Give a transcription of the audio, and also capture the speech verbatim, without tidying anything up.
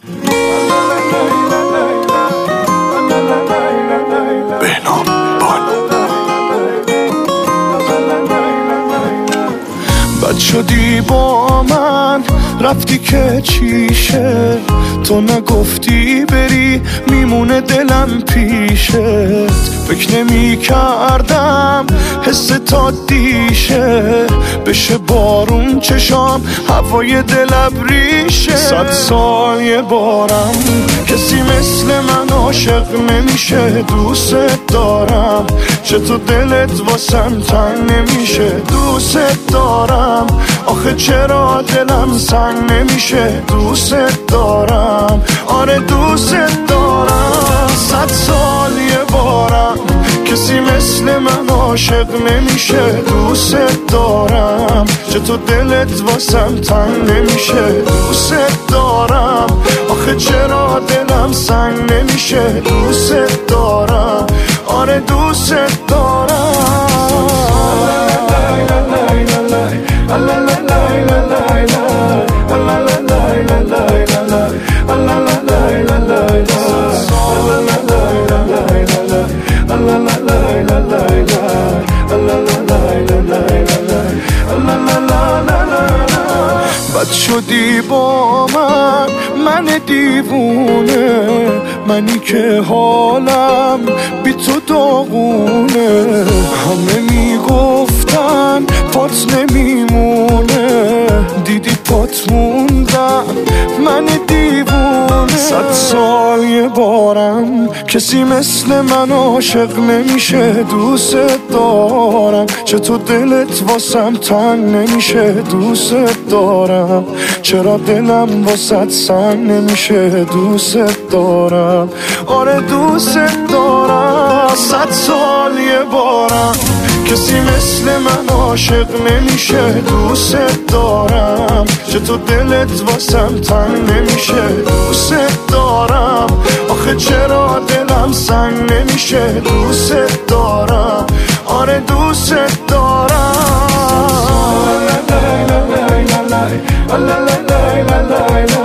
بهنام بانو بد شدی با من رفتی که چیشه، تو نگفتی بری میمونه دلم پیشت. فکر نمی کردم حس تا دیشه بشه بارون چشام هوای دلم ریشه. صد سال یه بارم کسی مثل من عاشق نمیشه. دوست دارم چطور دلت واسم تنگ نمیشه. دوست دارم آخه چرا دلم سنگ نمیشه. دوست دارم آره دوست دارم. صد سال یه بارم کسی مثل من عاشق نمیشه. دوست دارم چطور دلت واسم تنگ نمیشه. دوست دارم آخه چرا دلم سنگ نمیشه. دوست دارم آره دوست دارم. بد شدی با من من دیوونه، منی که حالم بی تو داغونه. همه میگفتن پات نمیمونه، دیدی پات موندم من دیوونه. صد سال یه بارم کسی مثل من عاشق نمیشه. دوست دارم چطور دلت واسم تنگ نمیشه. دوست دارم چرا دلم واسط سنگ نمیشه. دوست دارم آره دوست دارم. صد سال یه بارم کسی مثل من عاشق نمیشه. دوست دارم چطور دلت واسم تنگ نمیشه. دوست دارم آخه چرا دلم سنگ نمیشه. دوست دارم آره دوست دارم.